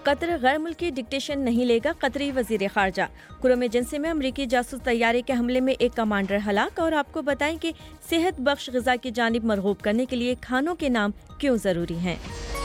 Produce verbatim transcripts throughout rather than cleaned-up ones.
قطر غیر ملکی ڈکٹیشن نہیں لے گا، قطری وزیر خارجہ۔ کرم ایجنسی میں امریکی جاسوس طیارے کے حملے میں ایک کمانڈر ہلاک، اور آپ کو بتائیں کہ صحت بخش غذا کی جانب مرغوب کرنے کے لیے کھانوں کے نام کیوں ضروری ہیں۔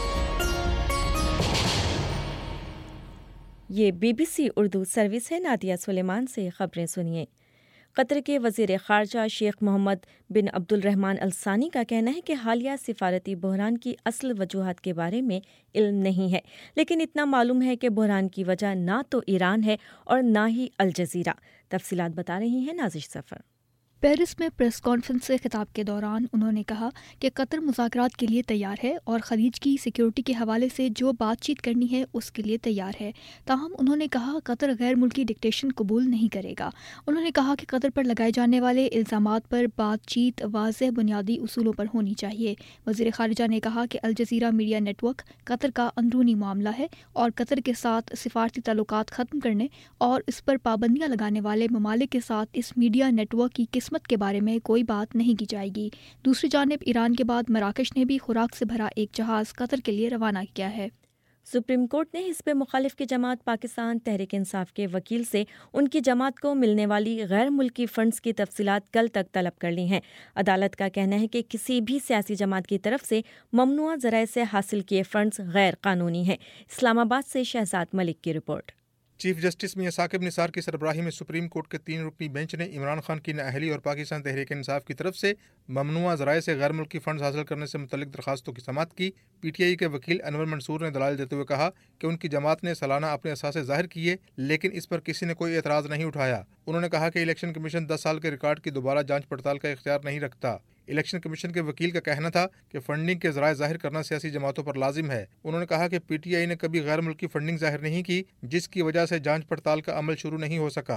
یہ B B C Urdu service ہے۔ نادیہ سلیمان سے خبریں سنیے۔ قطر کے وزیر خارجہ شیخ محمد بن عبد الرحمن الثانی کا کہنا ہے کہ حالیہ سفارتی بحران کی اصل وجوہات کے بارے میں علم نہیں ہے، لیکن اتنا معلوم ہے کہ بحران کی وجہ نہ تو ایران ہے اور نہ ہی الجزیرہ۔ تفصیلات بتا رہی ہیں نازش ظفر۔ پیرس میں پریس کانفرنس سے خطاب کے دوران انہوں نے کہا کہ قطر مذاکرات کے لیے تیار ہے اور خلیج کی سیکیورٹی کے حوالے سے جو بات چیت کرنی ہے اس کے لیے تیار ہے۔ تاہم انہوں نے کہا قطر غیر ملکی ڈکٹیشن قبول نہیں کرے گا۔ انہوں نے کہا کہ قطر پر لگائے جانے والے الزامات پر بات چیت واضح بنیادی اصولوں پر ہونی چاہیے۔ وزیر خارجہ نے کہا کہ Al Jazeera media network Qatar کا اندرونی معاملہ ہے اور قطر کے ساتھ سفارتی تعلقات ختم کرنے اور اس پر پابندیاں لگانے والے ممالک کے ساتھ اس میڈیا نیٹ ورک کی قسمت کے بارے میں کوئی بات نہیں کی جائے گی۔ دوسری جانب ایران کے بعد مراکش نے بھی خوراک سے بھرا ایک جہاز قطر کے لیے روانہ کیا ہے۔ سپریم کورٹ نے حزب مخالف کی جماعت پاکستان تحریک انصاف کے وکیل سے ان کی جماعت کو ملنے والی غیر ملکی فنڈز کی تفصیلات کل تک طلب کر لی ہیں۔ عدالت کا کہنا ہے کہ کسی بھی سیاسی جماعت کی طرف سے ممنوعہ ذرائع سے حاصل کیے فنڈز غیر قانونی ہیں۔ اسلام آباد سے شہزاد ملک کی رپورٹ۔ چیف جسٹس میاں ثاقب نثار کی سربراہی میں سپریم کورٹ کے تین رکنی بینچ نے عمران خان کی نااہلی اور پاکستان تحریک انصاف کی طرف سے ممنوعہ ذرائع سے غیر ملکی فنڈز حاصل کرنے سے متعلق درخواستوں کی سماعت کی۔ پی ٹی آئی کے وکیل انور منصور نے دلائل دیتے ہوئے کہا کہ ان کی جماعت نے سالانہ اپنے اثاثے ظاہر کیے، لیکن اس پر کسی نے کوئی اعتراض نہیں اٹھایا۔ انہوں نے کہا کہ الیکشن کمیشن دس سال کے ریکارڈ کی دوبارہ جانچ پڑتال کا اختیار نہیں رکھتا۔ الیکشن کمیشن کے وکیل کا کہنا تھا کہ فنڈنگ کے ذرائع ظاہر کرنا سیاسی جماعتوں پر لازم ہے۔ انہوں نے کہا کہ پی ٹی آئی نے کبھی غیر ملکی فنڈنگ ظاہر نہیں کی، جس کی وجہ سے جانچ پڑتال کا عمل شروع نہیں ہو سکا۔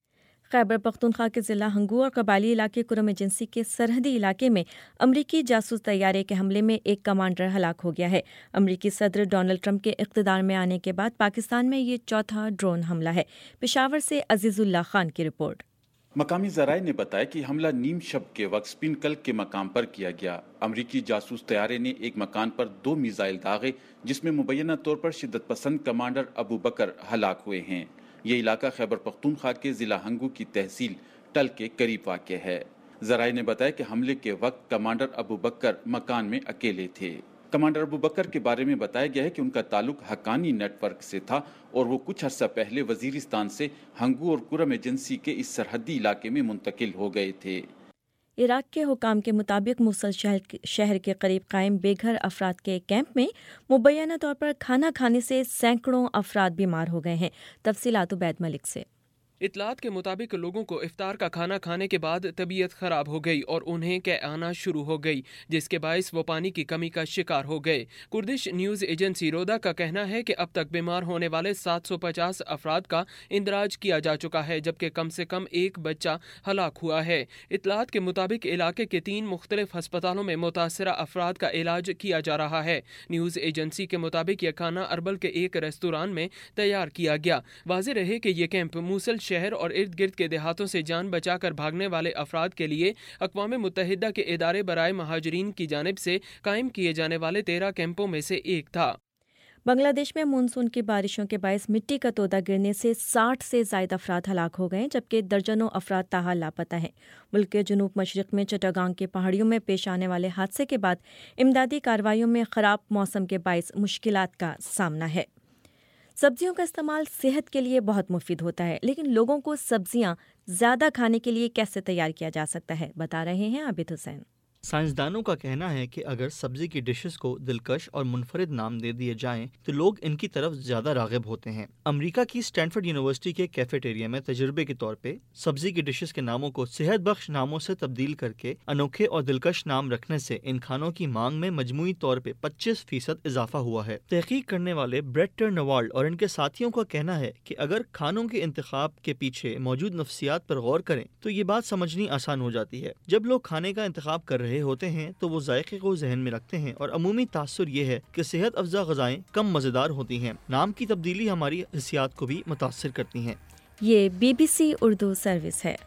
خیبر پختونخوا کے ضلع ہنگو اور قبائلی علاقے کرم ایجنسی کے سرحدی علاقے میں امریکی جاسوس طیارے کے حملے میں ایک کمانڈر ہلاک ہو گیا ہے۔ امریکی صدر ڈونلڈ ٹرمپ کے اقتدار میں آنے کے بعد پاکستان میں یہ چوتھا ڈرون حملہ ہے۔ پشاور سے عزیز اللہ خان کی رپورٹ۔ مقامی ذرائع نے بتایا کہ حملہ نیم شب کے وقت سپن کلک کے مقام پر کیا گیا۔ امریکی جاسوس طیارے نے ایک مکان پر دو میزائل داغے، جس میں مبینہ طور پر شدت پسند کمانڈر ابو بکر ہلاک ہوئے ہیں۔ یہ علاقہ خیبر پختونخوا کے ضلع ہنگو کی تحصیل ٹل کے قریب واقع ہے۔ ذرائع نے بتایا کہ حملے کے وقت کمانڈر ابو بکر مکان میں اکیلے تھے۔ کمانڈر ابو بکر کے بارے میں بتایا گیا ہے کہ ان کا تعلق حقانی نیٹ ورک سے تھا اور وہ کچھ عرصہ پہلے وزیرستان سے ہنگو اور کرم ایجنسی کے اس سرحدی علاقے میں منتقل ہو گئے تھے۔ عراق کے حکام کے مطابق موصل شہر کے قریب قائم بے گھر افراد کے کیمپ میں مبینہ طور پر کھانا کھانے سے سینکڑوں افراد بیمار ہو گئے ہیں۔ تفصیلات عبید ملک سے۔ اطلاعات کے مطابق لوگوں کو افطار کا کھانا کھانے کے بعد طبیعت خراب ہو گئی اور انہیں قے آنا شروع ہو گئی، جس کے باعث وہ پانی کی کمی کا شکار ہو گئے۔ کردش نیوز ایجنسی رودا کا کہنا ہے کہ اب تک بیمار ہونے والے سات سو پچاس افراد کا اندراج کیا جا چکا ہے، جبکہ کم سے کم ایک بچہ ہلاک ہوا ہے۔ اطلاعات کے مطابق علاقے کے تین مختلف ہسپتالوں میں متاثرہ افراد کا علاج کیا جا رہا ہے۔ نیوز ایجنسی کے مطابق یہ کھانا اربل کے ایک ریستوران میں تیار کیا گیا۔ واضح رہے کہ یہ کیمپ موصل شہر اور ارد گرد کے دیہاتوں سے جان بچا کر بھاگنے والے افراد کے لیے اقوام متحدہ کے ادارے برائے مہاجرین کی جانب سے قائم کیے جانے والے تیرہ کیمپوں میں سے ایک تھا۔ بنگلہ دیش میں مونسون کی بارشوں کے باعث مٹی کا تودا گرنے سے ساٹھ سے زائد افراد ہلاک ہو گئے، جبکہ درجنوں افراد تاحال لاپتہ ہیں۔ ملک کے جنوب مشرق میں چٹاگانگ کے پہاڑیوں میں پیش آنے والے حادثے کے بعد امدادی کارروائیوں میں خراب موسم کے باعث مشکلات کا سامنا ہے۔ سبزیوں کا استعمال صحت کے لیے بہت مفید ہوتا ہے، لیکن لوگوں کو سبزیاں زیادہ کھانے کے لیے کیسے تیار کیا جا سکتا ہے، بتا رہے ہیں عابد حسین۔ سائنسدانوں کا کہنا ہے کہ اگر سبزی کی ڈشز کو دلکش اور منفرد نام دے دیے جائیں تو لوگ ان کی طرف زیادہ راغب ہوتے ہیں۔ امریکہ کی اسٹینفورڈ یونیورسٹی کے کیفیٹیریا میں تجربے کے طور پہ سبزی کی ڈشز کے ناموں کو صحت بخش ناموں سے تبدیل کر کے انوکھے اور دلکش نام رکھنے سے ان کھانوں کی مانگ میں مجموعی طور پہ پچیس فیصد اضافہ ہوا ہے۔ تحقیق کرنے والے بریٹ ٹرنوالڈ اور ان کے ساتھیوں کا کہنا ہے کہ اگر کھانوں کے انتخاب کے پیچھے موجود نفسیات پر غور کریں تو یہ بات سمجھنی آسان ہو جاتی ہے۔ جب لوگ کھانے کا انتخاب کر رہے ہوتے ہیں تو وہ ذائقے کو ذہن میں رکھتے ہیں اور عمومی تاثر یہ ہے کہ صحت افزا غذائیں کم مزیدار ہوتی ہیں۔ نام کی تبدیلی ہماری حسیات کو بھی متاثر کرتی ہیں۔ یہ B B C Urdu service ہے۔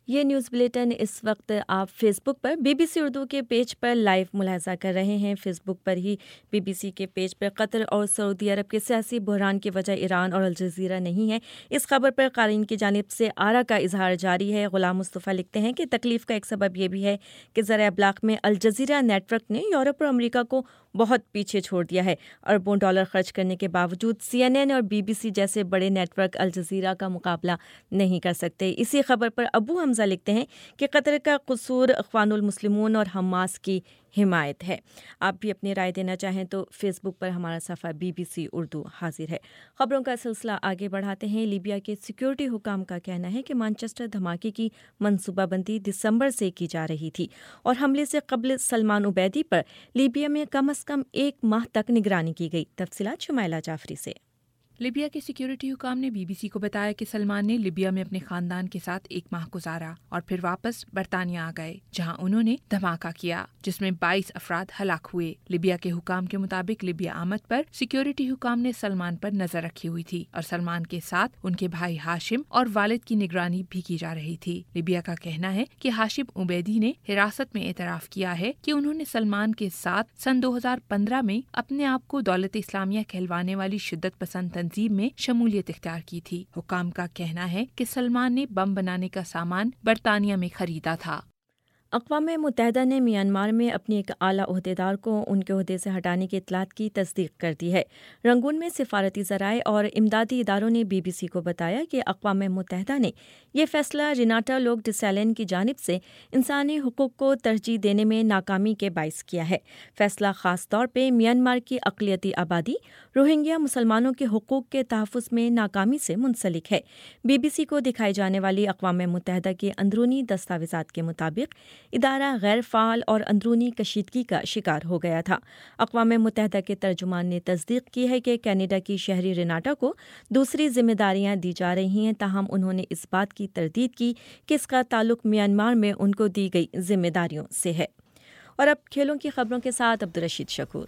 یہ نیوز بلیٹن اس وقت آپ فیس بک پر بی بی سی اردو کے پیج پر لائیو ملاحظہ کر رہے ہیں۔ فیس بک پر ہی بی بی سی کے پیج پر قطر اور سعودی عرب کے سیاسی بحران کی وجہ ایران اور الجزیرہ نہیں ہے۔ اس خبر پر قارئین کی جانب سے آرا کا اظہار جاری ہے۔ غلام مصطفیٰ لکھتے ہیں کہ تکلیف کا ایک سبب یہ بھی ہے کہ ذرائع ابلاغ میں الجزیرہ نیٹ ورک نے یورپ اور امریکہ کو بہت پیچھے چھوڑ دیا ہے۔ اربوں ڈالر خرچ کرنے کے باوجود سی این این اور بی بی سی جیسے بڑے نیٹ ورک الجزیرہ کا مقابلہ نہیں کر سکتے۔ اسی خبر پر ابو حمزہ لکھتے ہیں کہ قطر کا قصور اخوان المسلمون اور حماس کی حمایت ہے۔ آپ بھی اپنی رائے دینا چاہیں تو فیس بک پر ہمارا صفحہ بی بی سی اردو حاضر ہے۔ خبروں کا سلسلہ آگے بڑھاتے ہیں۔ لیبیا کے سیکیورٹی حکام کا کہنا ہے کہ مانچسٹر دھماکے کی منصوبہ بندی دسمبر سے کی جا رہی تھی اور حملے سے قبل سلمان عبیدی پر لیبیا میں کم از کم ایک ماہ تک نگرانی کی گئی۔ تفصیلات شمائلہ جعفری سے۔ لیبیا کے سیکیورٹی حکام نے بی بی سی کو بتایا کہ سلمان نے لیبیا میں اپنے خاندان کے ساتھ ایک ماہ گزارا اور پھر واپس برطانیہ آ گئے، جہاں انہوں نے دھماکہ کیا جس میں بائیس افراد ہلاک ہوئے۔ لیبیا کے حکام کے مطابق لیبیا آمد پر سیکیورٹی حکام نے سلمان پر نظر رکھی ہوئی تھی اور سلمان کے ساتھ ان کے بھائی ہاشم اور والد کی نگرانی بھی کی جا رہی تھی۔ لیبیا کا کہنا ہے کہ ہاشم عبیدی نے حراست میں اعتراف کیا ہے کہ انہوں نے سلمان کے ساتھ سن دو ہزار پندرہ میں اپنے آپ کو دولت اسلامیہ کہلوانے والی شدت پسند تنظیم میں شمولیت اختیار کی تھی۔ حکام کا کہنا ہے کہ سلمان نے بم بنانے کا سامان برطانیہ میں خریدا تھا۔ اقوام متحدہ نے میانمار میں اپنی ایک اعلیٰ عہدیدار کو ان کے عہدے سے ہٹانے کی اطلاعات کی تصدیق کر دی ہے۔ رنگون میں سفارتی ذرائع اور امدادی اداروں نے بی بی سی کو بتایا کہ اقوام متحدہ نے یہ فیصلہ ریناٹا لوک ڈسیلن کی جانب سے انسانی حقوق کو ترجیح دینے میں ناکامی کے باعث کیا ہے۔ فیصلہ خاص طور پہ میانمار کی اقلیتی آبادی روہنگیا مسلمانوں کے حقوق کے تحفظ میں ناکامی سے منسلک ہے۔ بی بی سی کو دکھائی جانے والی اقوام متحدہ کے اندرونی دستاویزات کے مطابق ادارہ غیر فعال اور اندرونی کشیدگی کا شکار ہو گیا تھا۔ اقوام متحدہ کے ترجمان نے تصدیق کی ہے کہ کینیڈا کی شہری ریناٹا کو دوسری ذمہ داریاں دی جا رہی ہیں، تاہم انہوں نے اس بات کی تردید کی کہ اس کا تعلق میانمار میں ان کو دی گئی ذمہ داریوں سے ہے۔ اور اب کھیلوں کی خبروں کے ساتھ عبدالرشید شکور۔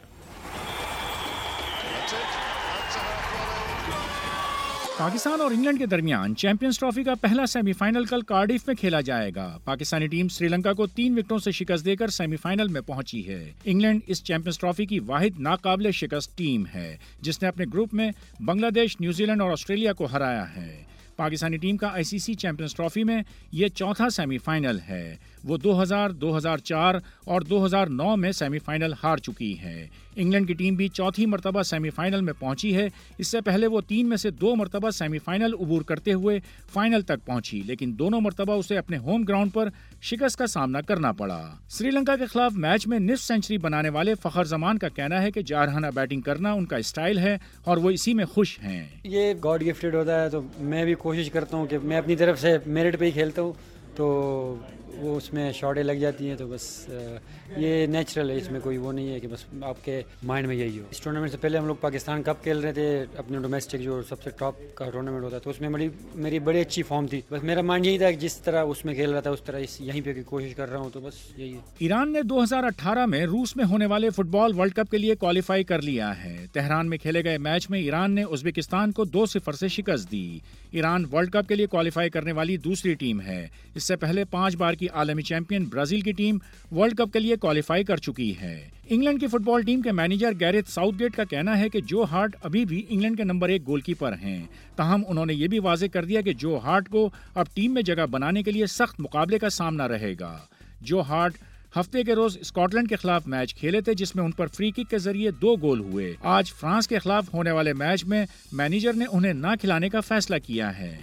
پاکستان اور انگلینڈ کے درمیان چیمپئنز ٹرافی کا پہلا سیمی فائنل کل کارڈف میں کھیلا جائے گا۔ پاکستانی ٹیم سری لنکا کو تین وکٹوں سے شکست دے کر سیمی فائنل میں پہنچی ہے۔ انگلینڈ اس چیمپئنز ٹرافی کی واحد ناقابل شکست ٹیم ہے جس نے اپنے گروپ میں بنگلہ دیش، نیوزی لینڈ اور آسٹریلیا کو ہرایا ہے۔ پاکستانی ٹیم کا آئی سی سی چیمپئنز ٹرافی میں یہ چوتھا سیمی فائنل ہے۔ وہ دو ہزار، دو ہزار چار اور دو ہزار نو میں سیمی فائنل ہار چکی ہے۔ انگلینڈ کی ٹیم بھی چوتھی مرتبہ سیمی فائنل میں پہنچی ہے۔ اس سے پہلے وہ تین میں سے دو مرتبہ سیمی فائنل عبور کرتے ہوئے فائنل تک پہنچی، لیکن دونوں مرتبہ اسے اپنے ہوم گراؤنڈ پر شکست کا سامنا کرنا پڑا۔ سری لنکا کے خلاف میچ میں نصف سینچری بنانے والے فخر زمان کا کہنا ہے کہ جارحانہ بیٹنگ کرنا ان کا اسٹائل ہے اور وہ اسی میں خوش ہیں۔ یہ گاڈ گفٹڈ ہوتا ہے تو میں بھی کوشش کرتا ہوں کہ میں اپنی طرف سے میرٹ پہ ہی کھیلتا ہوں، تو وہ اس میں شارٹیں لگ جاتی ہیں، تو بس یہ نیچرل ہے، اس میں کوئی وہ نہیں ہے کہ بس آپ کے مائنڈ میں یہی ہو۔ اس ٹورنامنٹ سے پہلے ہم لوگ پاکستان کپ کھیل رہے تھے، اپنے ڈومیسٹک جو سب سے ٹاپ کا ٹورنامنٹ ہوتا ہے، تو اس میں بڑی میری بڑی اچھی فارم تھی۔ بس میرا مائنڈ یہی تھا کہ جس طرح اس میں کھیل رہا تھا اس طرح یہیں پہ کوشش کر رہا ہوں، تو بس یہی ہے۔ ایران نے دو ہزار اٹھارہ میں روس میں ہونے والے فٹ بال ورلڈ کپ کے لیے کوالیفائی کر لیا ہے۔ تہران میں کھیلے گئے میچ میں ایران نے ازبکستان کو دو صفر سے شکست دی۔ ایران ورلڈ کپ کے لیے کوالیفائی کرنے والی دوسری ٹیم ہے۔ اس سے پہلے پانچ بار کی عالمی چیمپئن برازیل کی ٹیم ورلڈ کپ کے لیے کوالیفائی کر چکی ہے۔ انگلینڈ کی فٹ بال ٹیم کے مینیجر گیریتھ ساؤتھ گیٹ کا کہنا ہے کہ جو ہارٹ ابھی بھی انگلینڈ کے نمبر ایک گول کیپر ہیں، تاہم انہوں نے یہ بھی واضح کر دیا کہ جو ہارٹ کو اب ٹیم میں جگہ بنانے کے لیے سخت مقابلے کا سامنا رہے گا۔ جو ہارٹ ہفتے کے روز اسکاٹ لینڈ کے خلاف میچ کھیلے تھے جس میں ان پر فری کک کے ذریعے دو گول ہوئے۔ آج فرانس کے خلاف ہونے والے میچ میں مینیجر نے انہیں نہ کھلانے کا فیصلہ کیا ہے۔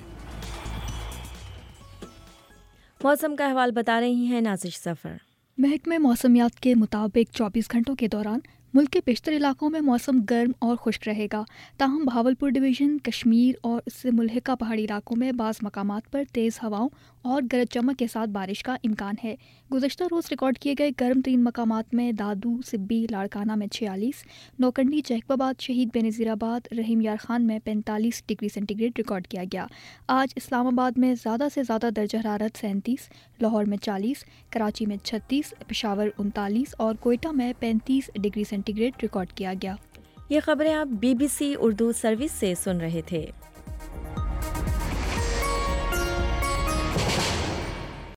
موسم کا احوال بتا رہی ہیں نازش ظفر۔ محکمہ موسمیات کے مطابق چوبیس گھنٹوں کے دوران ملک کے بیشتر علاقوں میں موسم گرم اور خشک رہے گا، تاہم بہاولپور ڈویژن، کشمیر اور اس سے ملحقہ پہاڑی علاقوں میں بعض مقامات پر تیز ہواؤں اور گرج چمک کے ساتھ بارش کا امکان ہے۔ گزشتہ روز ریکارڈ کیے گئے گرم ترین مقامات میں دادو، سبی، لاڑکانہ میں چھیالیس، نوکنڈی، جیکباباد، شہید بینظیر آباد، رحیم یار خان میں پینتالیس ڈگری سینٹی گریڈ ریکارڈ کیا گیا۔ آج اسلام آباد میں زیادہ سے زیادہ درجہ حرارت سینتیس، لاہور میں چالیس، کراچی میں چھتیس، پشاور انتالیس اور کوئٹہ میں پینتیس ڈگری سینٹی گریڈ ریکارڈ کیا گیا۔ یہ خبریں آپ B B C Urdu service سے سن رہے تھے۔